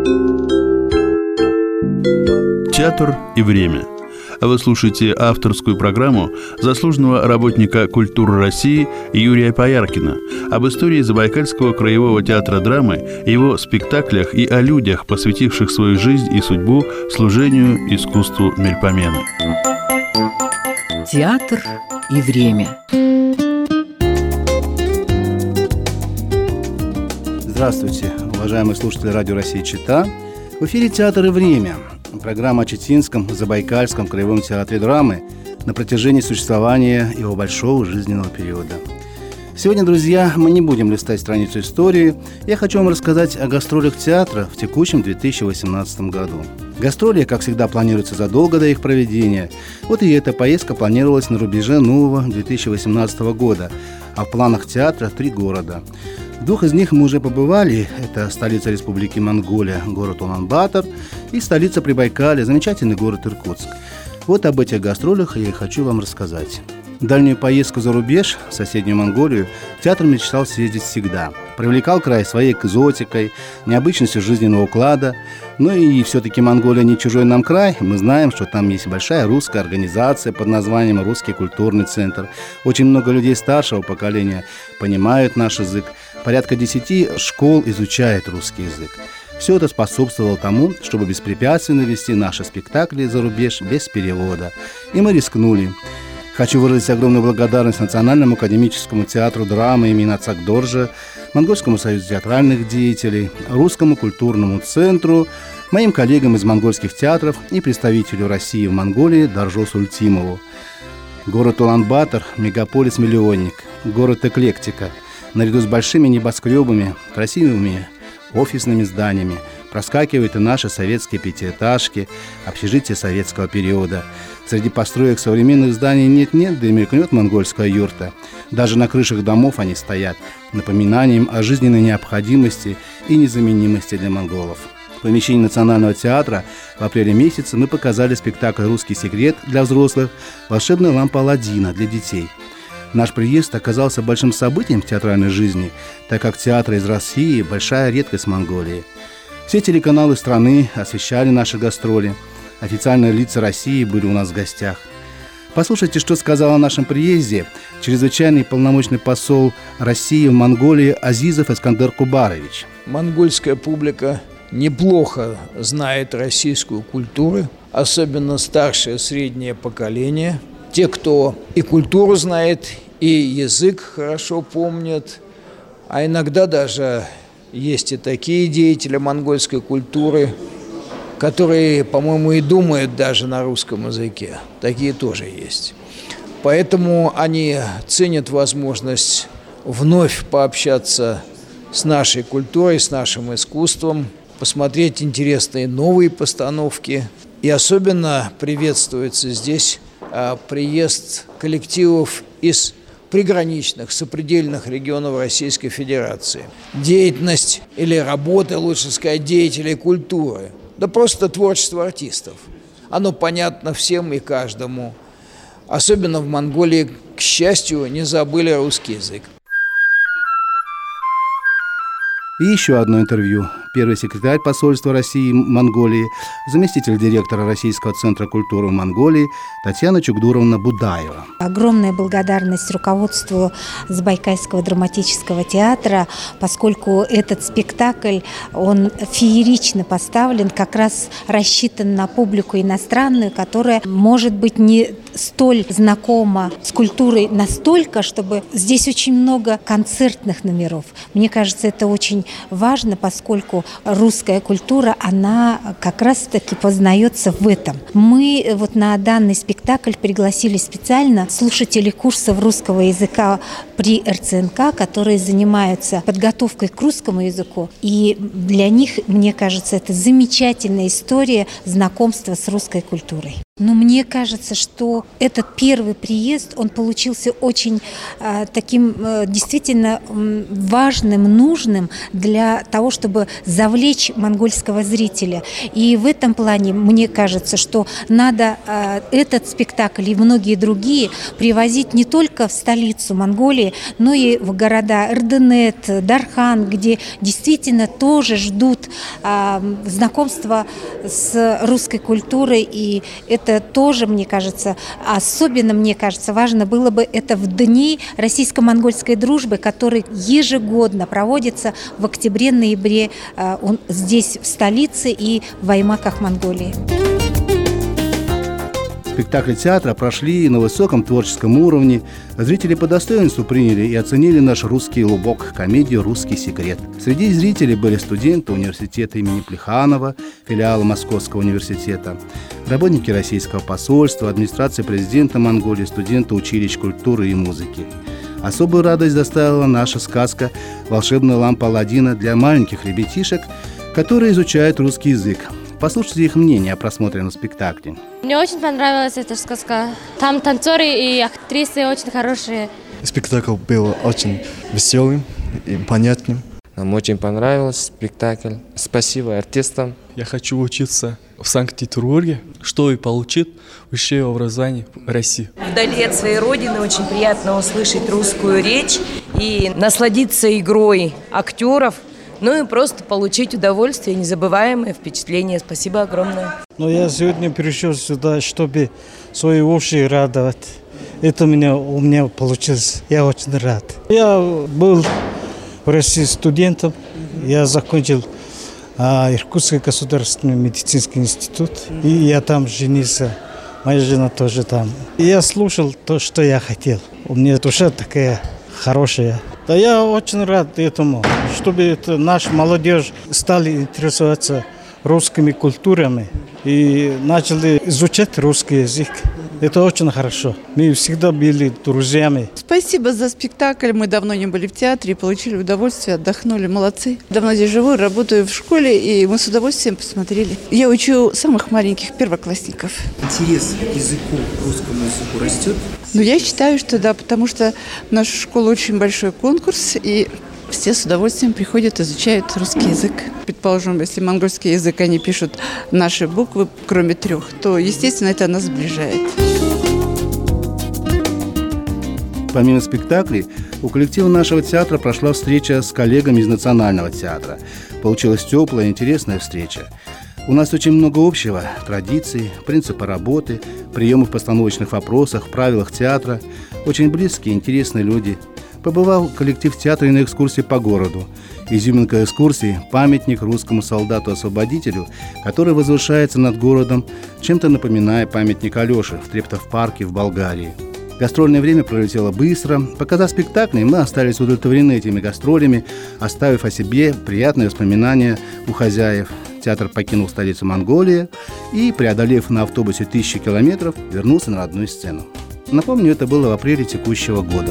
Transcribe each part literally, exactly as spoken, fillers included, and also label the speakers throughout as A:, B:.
A: Театр и время. Вы слушаете авторскую программу заслуженного работника культуры России Юрия Пояркина об истории Забайкальского краевого театра драмы, его спектаклях и о людях, посвятивших свою жизнь и судьбу служению искусству Мельпомены.
B: Театр и время.
C: Здравствуйте, уважаемые слушатели Радио России Чита. В эфире «Театр и время». Программа о Читинском Забайкальском краевом театре драмы на протяжении существования его большого жизненного периода. Сегодня, друзья, мы не будем листать страницу истории. Я хочу вам рассказать о гастролях театра в текущем две тысячи восемнадцатом году. Гастроли, как всегда, планируются задолго до их проведения. Вот и эта поездка планировалась на рубеже нового две тысячи восемнадцатого года, а в планах театра три города. В двух из них мы уже побывали. Это столица Республики Монголия, город Улан-Батор, и столица Прибайкалья, замечательный город Иркутск. Вот об этих гастролях я и хочу вам рассказать. Дальнюю поездку за рубеж, в соседнюю Монголию, театр мечтал съездить всегда. Привлекал край своей экзотикой, необычностью жизненного уклада. Ну и все-таки Монголия не чужой нам край. Мы знаем, что там есть большая русская организация под названием «Русский культурный центр». Очень много людей старшего поколения понимают наш язык. Порядка десяти школ изучает русский язык. Все это способствовало тому, чтобы беспрепятственно вести наши спектакли за рубеж без перевода. И мы рискнули. Хочу выразить огромную благодарность Национальному академическому театру драмы имени Ацак Доржа, Монгольскому союзу театральных деятелей, Русскому культурному центру, моим коллегам из монгольских театров и представителю России в Монголии Даржосу Ультимову. Город Улан-Батор – мегаполис-миллионник, город-эклектика. Наряду с большими небоскребами, красивыми офисными зданиями проскакивают и наши советские пятиэтажки, общежития советского периода. Среди построек современных зданий нет-нет, да и мелькнет монгольская юрта. Даже на крышах домов они стоят, напоминанием о жизненной необходимости и незаменимости для монголов. В помещении Национального театра в апреле месяце мы показали спектакль «Русский секрет» для взрослых, «Волшебная лампа Аладдина» для детей. Наш приезд оказался большим событием в театральной жизни, так как театры из России – большая редкость в Монголии. Все телеканалы страны освещали наши гастроли. Официальные лица России были у нас в гостях. Послушайте, что сказал о нашем приезде чрезвычайный полномочный посол России в Монголии Азизов Искандер Кубарович.
D: Монгольская публика неплохо знает российскую культуру, особенно старшее среднее поколение. Те, кто и культуру знает, и язык хорошо помнят, а иногда даже есть и такие деятели монгольской культуры, которые, по-моему, и думают даже на русском языке. Такие тоже есть. Поэтому они ценят возможность вновь пообщаться с нашей культурой, с нашим искусством, посмотреть интересные новые постановки. И особенно приветствуется здесь приезд коллективов из приграничных, сопредельных регионов Российской Федерации. Деятельность или работа, лучше сказать, деятелей культуры, да просто творчество артистов. Оно понятно всем и каждому. Особенно в Монголии, к счастью, не забыли русский язык.
C: И еще одно интервью. Первый секретарь посольства России в Монголии, заместитель директора Российского центра культуры в Монголии Татьяна Чугдуровна Будаева.
E: Огромная благодарность руководству Забайкальского драматического театра, поскольку этот спектакль, он феерично поставлен, как раз рассчитан на публику иностранную, которая, может быть, не столь знакома с культурой настолько, чтобы здесь очень много концертных номеров. Мне кажется, это очень важно, поскольку русская культура, она как раз-таки познается в этом. Мы вот на данный спектакль пригласили специально слушателей курсов русского языка при эр цэ эн ка, которые занимаются подготовкой к русскому языку. И для них, мне кажется, это замечательная история знакомства с русской культурой. Но мне кажется, что этот первый приезд, он получился очень э, таким э, действительно э, важным, нужным для того, чтобы завлечь монгольского зрителя. И в этом плане мне кажется, что надо э, этот спектакль и многие другие привозить не только в столицу Монголии, но и в города Эрдэнэт, Дархан, где действительно тоже ждут э, знакомства с русской культурой, и это Это тоже, мне кажется, особенно, мне кажется, важно было бы это в дни российско-монгольской дружбы, который ежегодно проводится в октябре-ноябре он здесь, в столице и в Аймаках Монголии.
C: Спектакли театра прошли на высоком творческом уровне. Зрители по достоинству приняли и оценили наш русский лубок, комедию «Русский секрет». Среди зрителей были студенты университета имени Плеханова, филиала Московского университета, работники российского посольства, администрации президента Монголии, студенты училищ культуры и музыки. Особую радость доставила наша сказка «Волшебная лампа Аладдина» для маленьких ребятишек, которые изучают русский язык. Послушайте их мнение о просмотренном спектакле.
F: Мне очень понравилась эта сказка. Там танцоры и актрисы очень хорошие.
G: Спектакль был очень веселым и понятным.
H: Нам очень понравился спектакль. Спасибо артистам.
I: Я хочу учиться в Санкт-Петербурге, чтобы получить высшее образование в России.
J: Вдали от своей родины очень приятно услышать русскую речь и насладиться игрой актеров. Ну и просто получить удовольствие, незабываемое впечатление. Спасибо огромное.
K: Но я сегодня пришел сюда, чтобы свои уши радовать. Это у меня, у меня получилось. Я очень рад. Я был в России студентом. Я закончил а, Иркутский государственный медицинский институт. И я там женился. Моя жена тоже там. И я слушал то, что я хотел. У меня душа такая хорошая. Да я очень рад этому, чтобы это наша молодежь стали интересоваться русскими культурами и начали изучать русский язык. Это очень хорошо. Мы всегда были друзьями.
L: Спасибо за спектакль. Мы давно не были в театре, получили удовольствие, отдохнули. Молодцы. Давно здесь живу, работаю в школе, и мы с удовольствием посмотрели. Я учу самых маленьких первоклассников.
M: Интерес к языку, русскому языку растет?
L: Ну, я считаю, что да, потому что в нашу школу очень большой конкурс, и все с удовольствием приходят, изучают русский язык. Предположим, если монгольский язык они пишут наши буквы, кроме трех, то, естественно, это нас сближает.
C: Помимо спектаклей, у коллектива нашего театра прошла встреча с коллегами из Национального театра. Получилась теплая и интересная встреча. У нас очень много общего – традиций, принципа работы, приемы в постановочных вопросах, правилах театра. Очень близкие и интересные люди. Побывал коллектив театра и на экскурсии по городу. Изюминка экскурсии – памятник русскому солдату-освободителю, который возвышается над городом, чем-то напоминая памятник Алёше в Трептов-парке в Болгарии. Гастрольное время пролетело быстро. Показав спектакли, мы остались удовлетворены этими гастролями, оставив о себе приятные воспоминания у хозяев. Театр покинул столицу Монголии и, преодолев на автобусе тысячи километров, вернулся на родную сцену. Напомню, это было в апреле текущего года.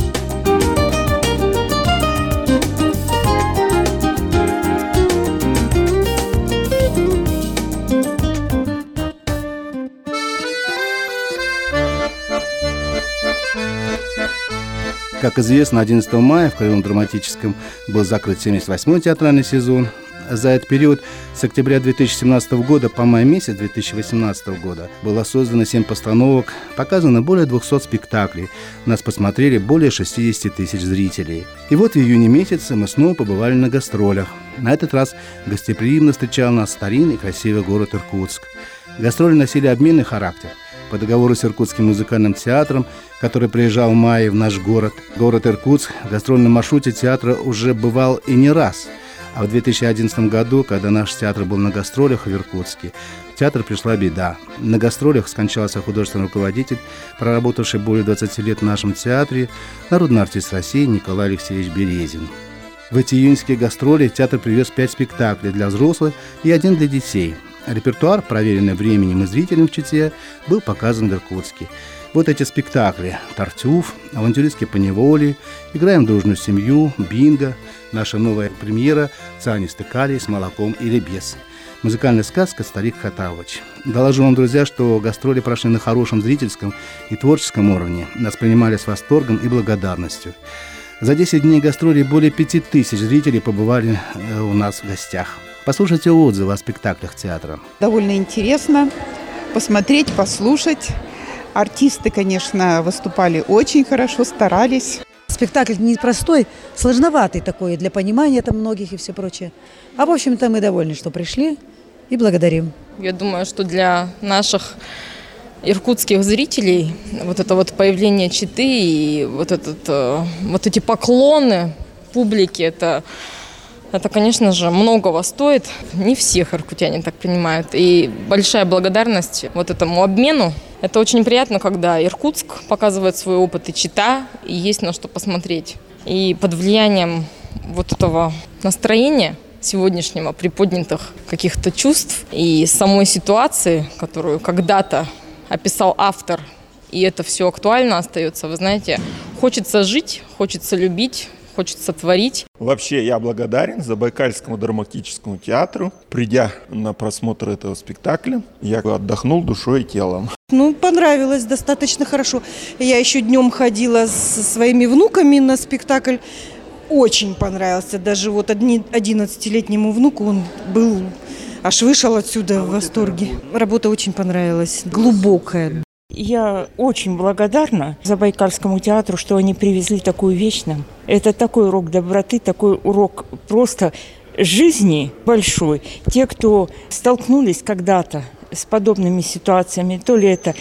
C: Как известно, одиннадцатого мая в Краевом драматическом был закрыт семьдесят восьмой театральный сезон. За этот период с октября две тысячи семнадцатого года по май месяц две тысячи восемнадцатого года было создано семь постановок, показано более двухсот спектаклей. Нас посмотрели более шестьдесят тысяч зрителей. И вот в июне месяце мы снова побывали на гастролях. На этот раз гостеприимно встречал нас старинный красивый город Иркутск. Гастроли носили обменный характер. По договору с Иркутским музыкальным театром, который приезжал в мае в наш город, город Иркутск в гастрольном маршруте театра уже бывал и не раз. А в две тысячи одиннадцатом году, когда наш театр был на гастролях в Иркутске, в театр пришла беда. На гастролях скончался художественный руководитель, проработавший более двадцати лет в нашем театре, народный артист России Николай Алексеевич Березин. В эти июньские гастроли театр привез пять спектаклей для взрослых и один для детей. Репертуар, проверенный временем и зрителям в Чите, был показан в Иркутске. Вот эти спектакли: «Тартюф», «Авантюристки поневоле», «Играем в дружную семью», «Бинго», наша новая премьера «Цианистый калий с молоком или без». Музыкальная сказка «Старик Хаттабыч». Доложу вам, друзья, что гастроли прошли на хорошем зрительском и творческом уровне. Нас принимали с восторгом и благодарностью. За десять дней гастролей более пяти тысяч зрителей побывали у нас в гостях. Послушайте отзывы о спектаклях театра.
N: Довольно интересно посмотреть, послушать. Артисты, конечно, выступали очень хорошо, старались.
O: Спектакль непростой, сложноватый такой для понимания там многих и все прочее. А в общем-то мы довольны, что пришли и благодарим.
P: Я думаю, что для наших иркутских зрителей вот это вот появление Читы и вот, этот, вот эти поклоны публики, это, это, конечно же, многого стоит. Не всех иркутяне так понимают. И большая благодарность вот этому обмену. Это очень приятно, когда Иркутск показывает свой опыт и Чита, и есть на что посмотреть. И под влиянием вот этого настроения сегодняшнего, приподнятых каких-то чувств и самой ситуации, которую когда-то описал автор, и это все актуально остается, вы знаете, хочется жить, хочется любить, хочется творить.
Q: Вообще я благодарен Забайкальскому драматическому театру. Придя на просмотр этого спектакля, я отдохнул душой и телом.
R: Ну, понравилось достаточно хорошо. Я еще днем ходила со своими внуками на спектакль. Очень понравился. Даже вот одиннадцатилетнему внуку он был, аж вышел отсюда в восторге. Работа очень понравилась, глубокая.
S: Я очень благодарна Забайкальскому театру, что они привезли такую вещь нам. Это такой урок доброты, такой урок просто жизни большой. Те, кто столкнулись когда-то с подобными ситуациями, то ли это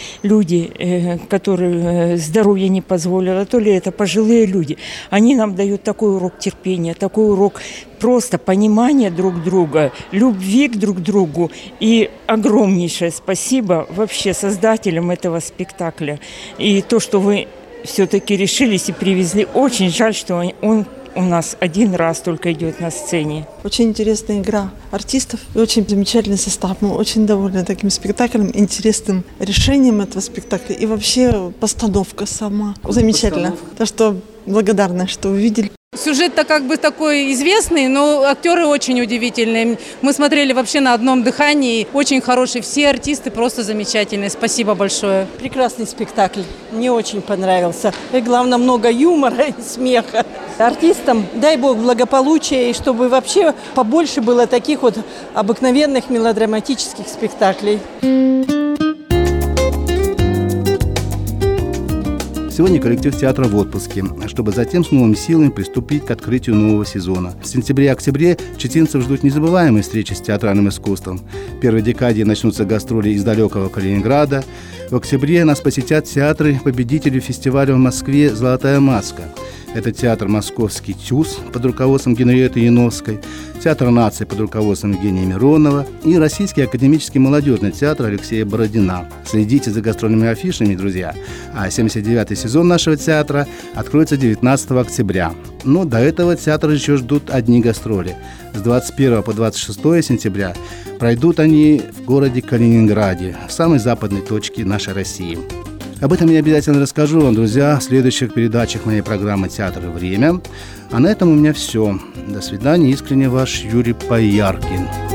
S: люди, которые здоровье не позволило, то ли это пожилые люди, они нам дают такой урок терпения, такой урок просто понимания друг друга, любви к друг другу. И огромнейшее спасибо вообще создателям этого спектакля. И то, что вы все-таки решились и привезли, очень жаль, что он, он у нас один раз только идет на сцене.
T: Очень интересная игра артистов и очень замечательный состав. Мы очень довольны таким спектаклем, интересным решением этого спектакля. И вообще постановка сама замечательная. Так что благодарна, что увидели.
U: Сюжет-то как бы такой известный, но актеры очень удивительные. Мы смотрели вообще на одном дыхании. Очень хорошие. Все артисты просто замечательные. Спасибо большое.
V: Прекрасный спектакль. Мне очень понравился. И главное, много юмора и смеха. Артистам дай бог благополучия, и чтобы вообще побольше было таких вот обыкновенных мелодраматических спектаклей.
C: Сегодня коллектив театра в отпуске, чтобы затем с новыми силами приступить к открытию нового сезона. В сентябре и октябре читинцев ждут незабываемые встречи с театральным искусством. В первой декаде начнутся гастроли из далекого Калининграда. В октябре нас посетят театры победителей фестиваля в Москве «Золотая маска». Это театр «Московский ТЮЗ» под руководством Генриетты Яновской, театр нации под руководством Евгения Миронова и Российский академический молодежный театр Алексея Бородина. Следите за гастрольными афишами, друзья. А семьдесят девятый сезон нашего театра откроется девятнадцатого октября. Но до этого театр еще ждут одни гастроли. С двадцать первого по двадцать шестое сентября пройдут они в городе Калининграде, в самой западной точке нашей России. Об этом я обязательно расскажу вам, друзья, в следующих передачах моей программы «Театр и время». А на этом у меня все. До свидания. Искренне ваш Юрий Пояркин.